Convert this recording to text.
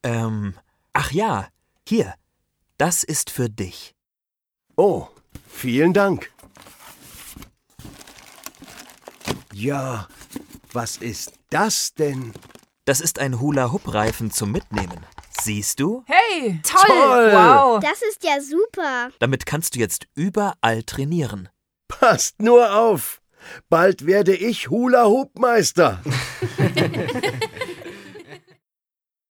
Ach ja, hier, das ist für dich. Oh, vielen Dank. Ja, was ist das denn? Das ist ein Hula-Hoop-Reifen zum Mitnehmen. Siehst du? Hey, toll! Wow! Das ist ja super. Damit kannst du jetzt überall trainieren. Passt nur auf! Bald werde ich Hula-Hoop-Meister.